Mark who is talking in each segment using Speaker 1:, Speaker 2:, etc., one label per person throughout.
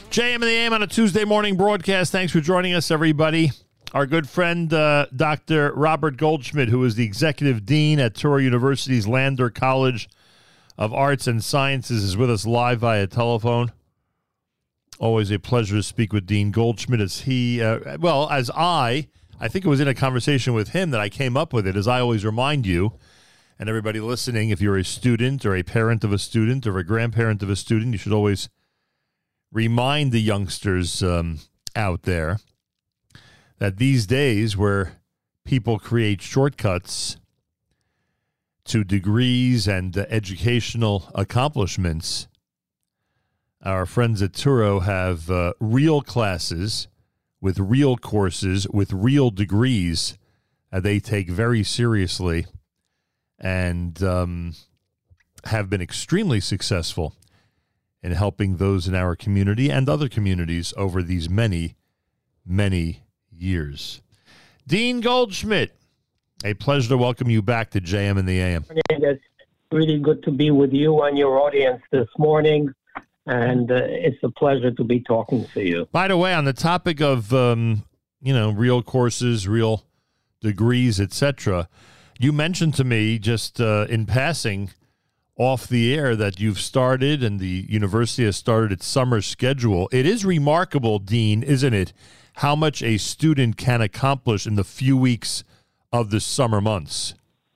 Speaker 1: JM and the AM on a Tuesday morning broadcast. Thanks for joining us, everybody. Our good friend, Dr. Robert Goldschmidt, who is the Executive Dean at Touro University's Lander College of Arts and Sciences, is with us live via telephone. Always a pleasure to speak with Dean Goldschmidt. As he, I think it was in a conversation with him that I came up with it, as I always remind you, and everybody listening, if you're a student or a parent of a student or a grandparent of a student, you should always remind the youngsters out there that these days where people create shortcuts to degrees and educational accomplishments, our friends at Touro have real classes with real courses with real degrees they take very seriously and have been extremely successful in helping those in our community and other communities over these many, many years. Dean Goldschmidt, a pleasure to welcome you back to JM and the AM.
Speaker 2: It's really good to be with you and your audience this morning, and it's a pleasure to be talking to you.
Speaker 1: By the way, on the topic of, real courses, real degrees, etc., you mentioned to me just in passing off the air that you've started and the university has started its summer schedule. It is remarkable, Dean, isn't it, how much a student can accomplish in the few weeks of the summer months?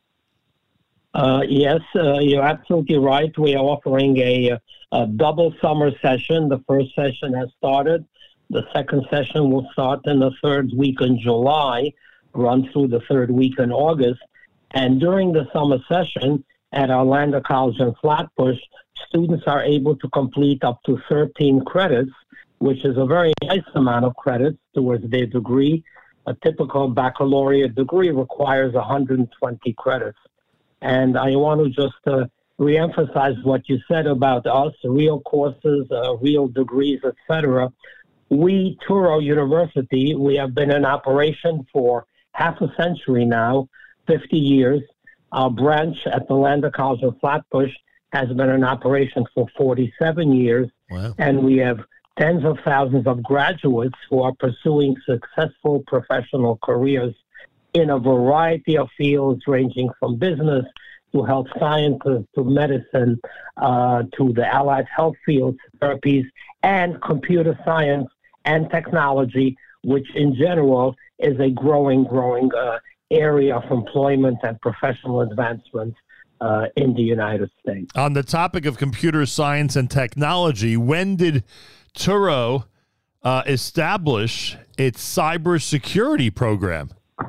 Speaker 2: Yes, you're absolutely right. We are offering a double summer session. The first session has started. The second session will start in the third week in July, run through the third week in August. And during the summer session, at our Lander College in Flatbush, students are able to complete up to 13 credits, which is a very nice amount of credits towards their degree. A typical baccalaureate degree requires 120 credits. And I want to just reemphasize what you said about us, real courses, real degrees, etc. We, Touro University, we have been in operation for half a century now, 50 years. Our branch at the Lander College of Flatbush has been in operation for 47 years.
Speaker 1: Wow.
Speaker 2: And we have tens of thousands of graduates who are pursuing successful professional careers in a variety of fields, ranging from business to health sciences to medicine to the allied health fields, therapies, and computer science and technology, which in general is a growing area of employment and professional advancement in the United States.
Speaker 1: On the topic of computer science and technology, when did Touro establish its cybersecurity program?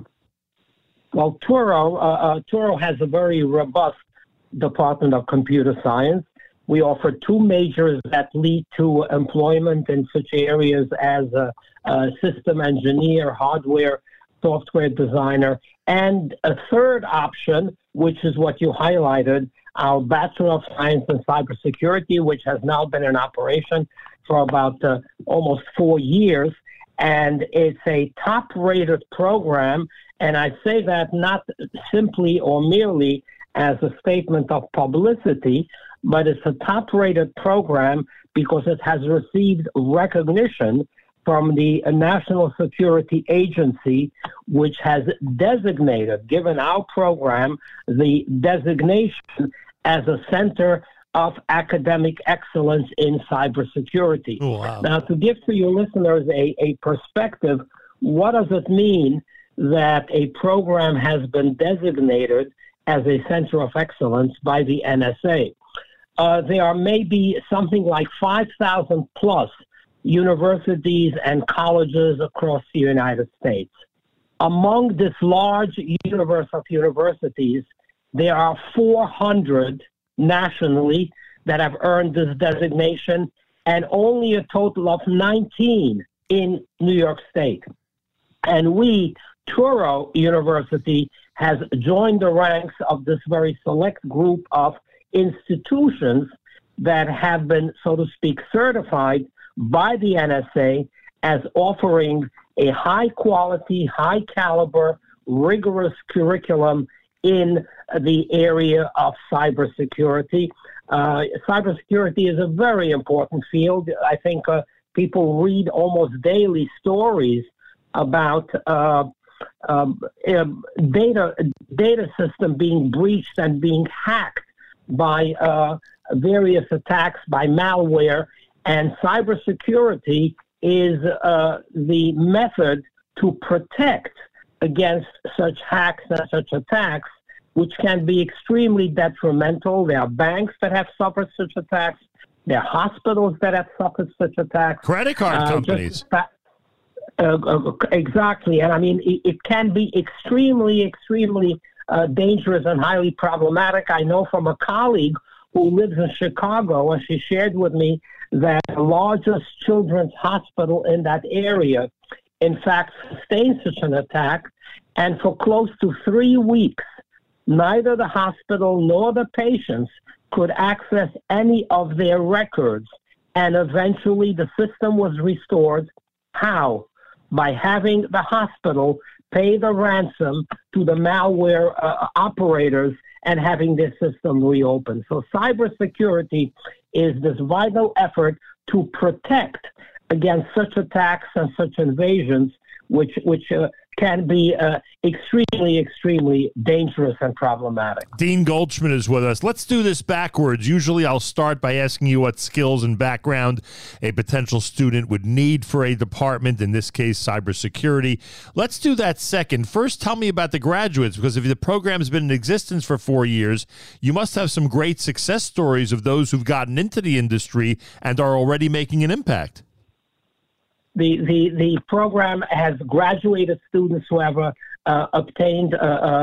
Speaker 2: Well, Touro has a very robust Department of Computer Science. We offer two majors that lead to employment in such areas as a system engineer, hardware, software designer, and a third option, which is what you highlighted, our Bachelor of Science in Cybersecurity, which has now been in operation for about almost 4 years. And it's a top-rated program, and I say that not simply or merely as a statement of publicity, but it's a top-rated program because it has received recognition from the National Security Agency, which has designated, given our program, the designation as a center of academic excellence in cybersecurity.
Speaker 1: Oh, wow.
Speaker 2: Now, to give to your listeners a perspective, what does it mean that a program has been designated as a center of excellence by the NSA? There are maybe something like 5,000 plus universities and colleges across the United States. Among this large universe of universities, there are 400 nationally that have earned this designation, and only a total of 19 in New York State. And we, Touro University, has joined the ranks of this very select group of institutions that have been, so to speak, certified by the NSA as offering a high-quality, high-caliber, rigorous curriculum in the area of cybersecurity. Cybersecurity is a very important field. I think people read almost daily stories about data system being breached and being hacked by various attacks by malware, and cybersecurity is the method to protect against such hacks and such attacks, which can be extremely detrimental. There are banks that have suffered such attacks. There are hospitals that have suffered such attacks.
Speaker 1: Credit card companies.
Speaker 2: Exactly. And I mean, it can be extremely dangerous and highly problematic. I know from a colleague who lives in Chicago, and she shared with me that the largest children's hospital in that area, in fact, sustained such an attack. And for close to 3 weeks, neither the hospital nor the patients could access any of their records. And eventually the system was restored. How? By having the hospital pay the ransom to the malware operators and having their system reopened. So cybersecurity is this vital effort to protect against such attacks and such invasions, which can be extremely dangerous and problematic.
Speaker 1: Dean Goldschmidt is with us. Let's do this backwards. Usually I'll start by asking you what skills and background a potential student would need for a department, in this case, cybersecurity. Let's do that second. First, tell me about the graduates, because if the program's been in existence for 4 years, you must have some great success stories of those who've gotten into the industry and are already making an impact.
Speaker 2: The program has graduated students who have obtained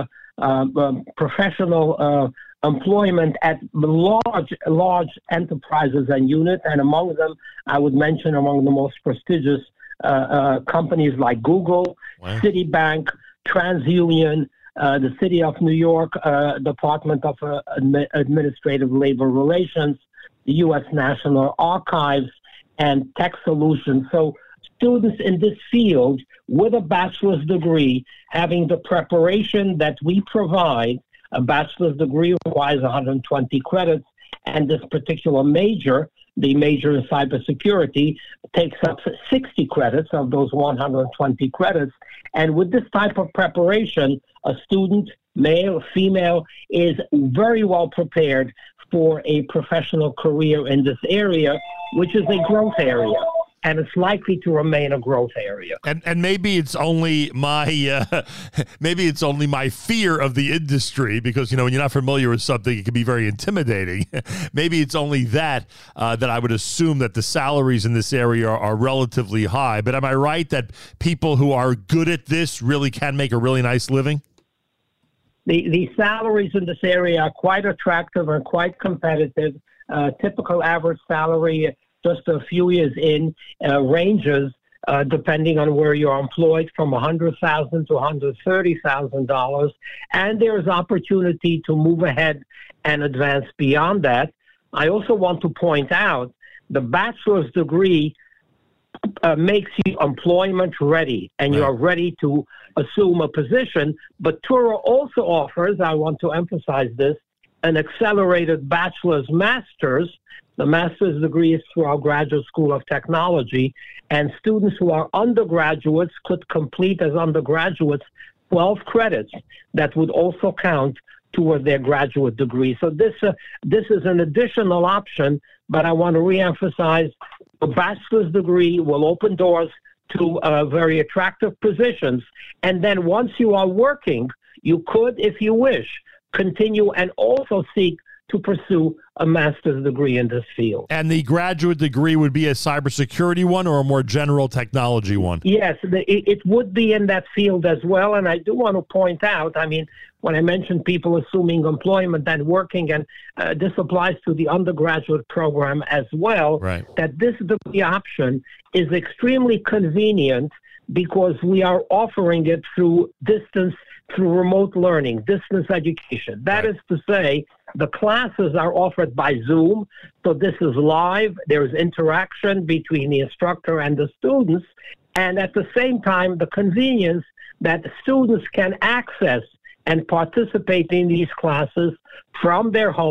Speaker 2: professional employment at large enterprises and units, and among them, I would mention among the most prestigious companies like Google, wow, Citibank, TransUnion, the City of New York Department of Administrative Labor Relations, the U.S. National Archives, and Tech Solutions. So students in this field with a bachelor's degree having the preparation that we provide. A bachelor's degree requires 120 credits, and this particular major, the major in cybersecurity, takes up 60 credits of those 120 credits. And with this type of preparation, a student, male or female, is very well prepared for a professional career in this area, which is a growth area. And it's likely to remain a growth area.
Speaker 1: And maybe it's only my fear of the industry, because when you're not familiar with something, it can be very intimidating. Maybe it's only that I would assume that the salaries in this area are relatively high. But am I right that people who are good at this really can make a really nice living?
Speaker 2: The salaries in this area are quite attractive and quite competitive. Typical average salary just a few years in ranges, depending on where you're employed, from $100,000 to $130,000. And there is opportunity to move ahead and advance beyond that. I also want to point out the bachelor's degree makes you employment ready, and you are ready to assume a position. But Touro also offers, I want to emphasize this, an accelerated bachelor's master's. The master's degree is through our Graduate School of Technology, and students who are undergraduates could complete as undergraduates 12 credits that would also count toward their graduate degree. So this is an additional option, but I want to reemphasize the bachelor's degree will open doors to very attractive positions. And then once you are working, you could, if you wish, continue and also seek to pursue a master's degree in this field.
Speaker 1: And the graduate degree would be a cybersecurity one or a more general technology one?
Speaker 2: Yes, it would be in that field as well. And I do want to point out, when I mentioned people assuming employment and working, and this applies to the undergraduate program as well,
Speaker 1: right, that
Speaker 2: this degree option is extremely convenient because we are offering it through remote learning, distance education. That is to say, the classes are offered by Zoom, so this is live. There's interaction between the instructor and the students, and at the same time, the convenience that the students can access and participate in these classes from their home,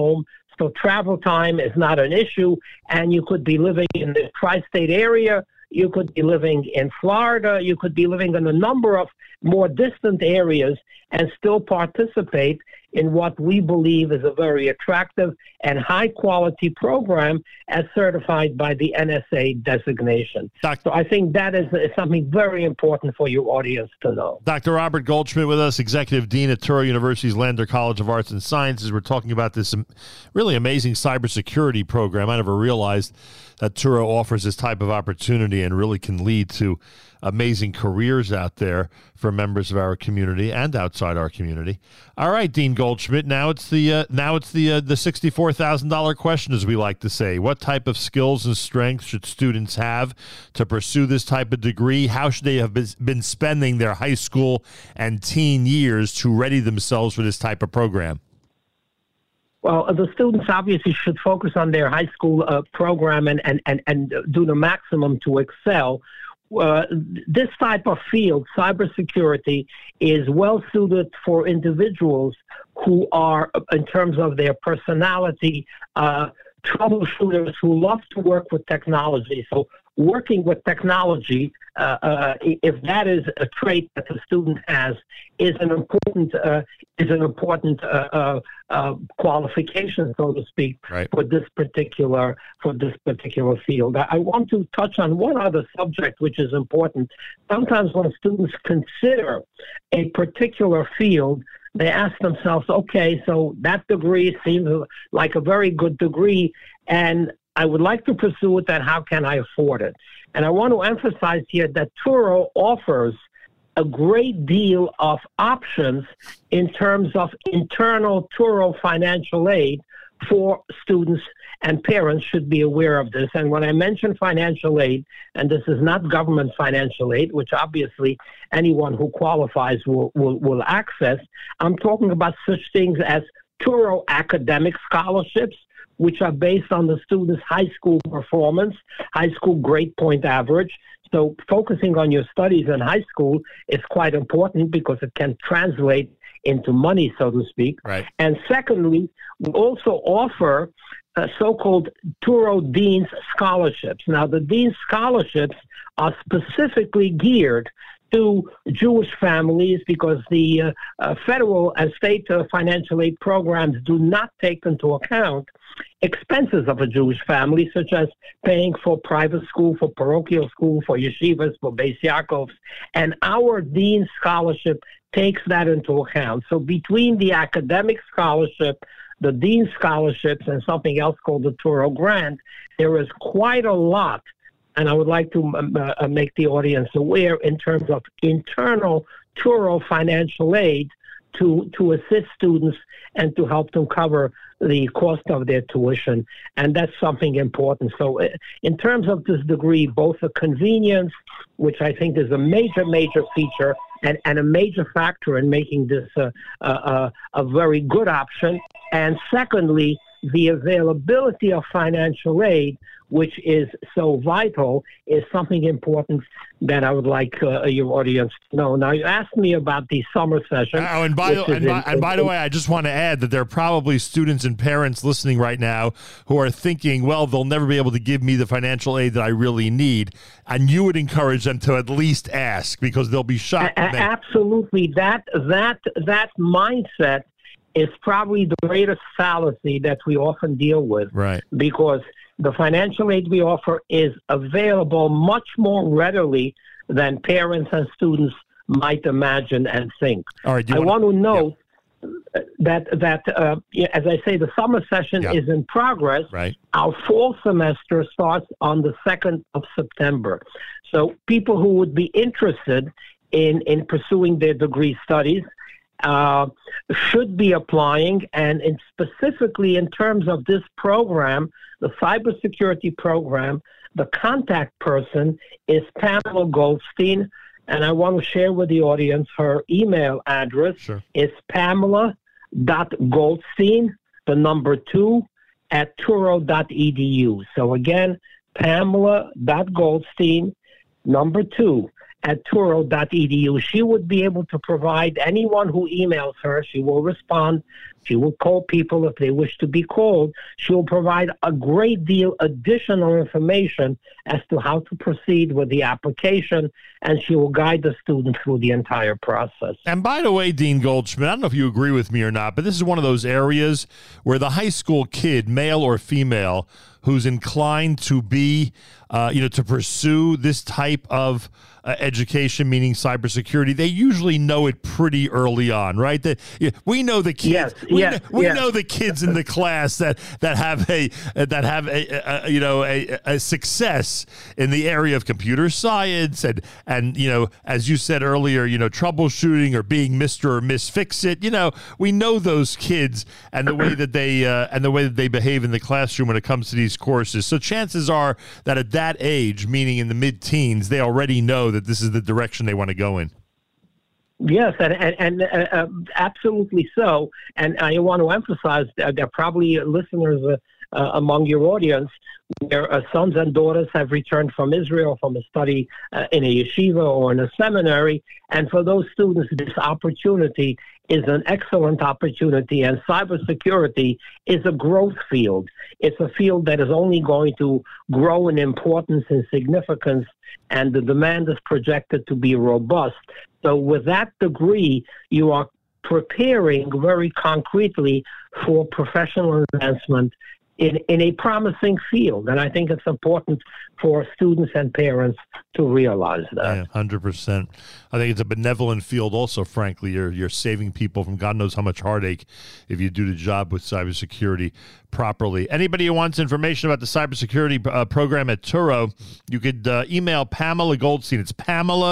Speaker 2: so travel time is not an issue, and you could be living in the tri-state area, you could be living in Florida, you could be living in a number of more distant areas and still participate in what we believe is a very attractive and high-quality program as certified by the NSA designation. So I think that is something very important for your audience to know.
Speaker 1: Dr. Robert Goldschmidt with us, Executive Dean at Touro University's Lander College of Arts and Sciences. We're talking about this really amazing cybersecurity program. I never realized that Touro offers this type of opportunity and really can lead to amazing careers out there for members of our community and outside our community. All right, Dean Goldschmidt. Now it's the $64,000 question, as we like to say. What type of skills and strengths should students have to pursue this type of degree? How should they have been spending their high school and teen years to ready themselves for this type of program?
Speaker 2: Well, the students obviously should focus on their high school program and do the maximum to excel. This type of field, cybersecurity, is well suited for individuals who are, in terms of their personality, troubleshooters who love to work with technology. So working with technology, if that is a trait that the student has, is an important qualification, so to speak,
Speaker 1: right,
Speaker 2: for this particular field. I want to touch on one other subject which is important. Sometimes when students consider a particular field, they ask themselves, okay, so that degree seems like a very good degree, and I would like to pursue it, and how can I afford it? And I want to emphasize here that Touro offers a great deal of options in terms of internal Touro financial aid for students, and parents should be aware of this. And when I mention financial aid, and this is not government financial aid, which obviously anyone who qualifies will access, I'm talking about such things as Touro academic scholarships, which are based on the student's high school performance, high school grade point average. So focusing on your studies in high school is quite important because it can translate into money, so to speak.
Speaker 1: Right.
Speaker 2: And secondly, we also offer so-called Touro Dean's scholarships. Now, the Dean's scholarships are specifically geared to Jewish families because the federal and state financial aid programs do not take into account expenses of a Jewish family, such as paying for private school, for parochial school, for yeshivas, for Beis Yaakovs. And our Dean Scholarship takes that into account. So between the academic scholarship, the Dean Scholarships, and something else called the Touro Grant, there is quite a lot. And I would like to make the audience aware in terms of internal Touro financial aid to assist students and to help them cover the cost of their tuition. And that's something important. So in terms of this degree, both the convenience, which I think is a major feature and a major factor in making this a very good option, and secondly, the availability of financial aid, which is so vital, is something important that I would like your audience to know. Now, you asked me about the summer session.
Speaker 1: And by the way, I just want to add that there are probably students and parents listening right now who are thinking, well, they'll never be able to give me the financial aid that I really need. And you would encourage them to at least ask, because they'll be shocked.
Speaker 2: Absolutely. That mindset is probably the greatest fallacy that we often deal with.
Speaker 1: Right.
Speaker 2: Because the financial aid we offer is available much more readily than parents and students might imagine and think.
Speaker 1: All right,
Speaker 2: I want to note that as I say, the summer session is in progress.
Speaker 1: Right.
Speaker 2: Our fall semester starts on the 2nd of September. So people who would be interested in pursuing their degree studies should be applying, and specifically in terms of this program, the cybersecurity program, the contact person is Pamela Goldstein, and I want to share with the audience her email address.
Speaker 1: Sure.
Speaker 2: It's Pamela.Goldstein, the number 2, at Touro.edu. So again, Pamela.Goldstein, number 2, at Touro.edu. She would be able to provide anyone who emails her. She will respond She will call people if they wish to be called. She will provide a great deal additional information as to how to proceed with the application, and she will guide the student through the entire process.
Speaker 1: And by the way, Dean Goldschmidt, I don't know if you agree with me or not, but this is one of those areas where the high school kid, male or female, who's inclined to be, to pursue this type of education, meaning cybersecurity, they usually know it pretty early on, right? That we know the kids. We know the kids in the class that have a success in the area of computer science and as you said earlier, troubleshooting or being Mr. or Miss Fix-It. We know those kids and the way that they behave in the classroom when it comes to these courses. So chances are that at that age, meaning in the mid-teens, they already know that this is the direction they want to go in.
Speaker 2: Yes, and absolutely so. And I want to emphasize that there are probably listeners among your audience where sons and daughters have returned from Israel from a study in a yeshiva or in a seminary. And for those students, this opportunity is an excellent opportunity. And cybersecurity is a growth field. It's a field that is only going to grow in importance and significance, and the demand is projected to be robust. So with that degree, you are preparing very concretely for professional advancement in a promising field. And I think it's important for students and parents to realize that.
Speaker 1: Yeah, 100%. I think it's a benevolent field also, frankly. You're saving people from God knows how much heartache if you do the job with cybersecurity properly. Anybody who wants information about the cybersecurity program at Touro, you could email Pamela Goldstein. It's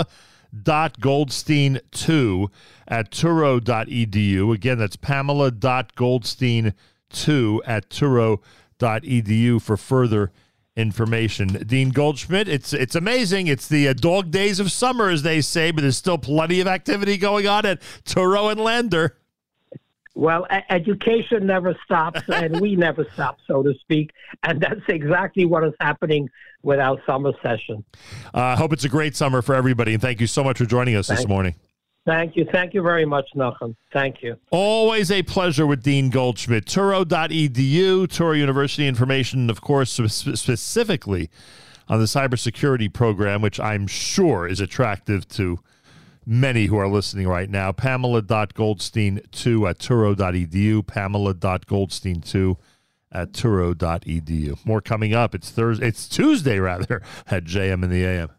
Speaker 1: Pamela.Goldstein2 at Touro.edu. Again, that's Pamela.Goldstein2 at Touro.edu for further information. Dean Goldschmidt, it's amazing. It's the dog days of summer, as they say, but there's still plenty of activity going on at Touro and Lander.
Speaker 2: Well, education never stops, and we never stop, so to speak. And that's exactly what is happening with our summer session.
Speaker 1: I hope it's a great summer for everybody, and thank you so much for joining us this morning.
Speaker 2: Thank you. Thank you very much, Nachum. Thank you.
Speaker 1: Always a pleasure with Dean Goldschmidt. Touro.edu, Touro University information, of course, specifically on the cybersecurity program, which I'm sure is attractive to many who are listening right now. Pamela.Goldstein2 at Touro.edu, Pamela.Goldstein2 at Touro.edu. More coming up. It's Tuesday, rather, at JM in the AM.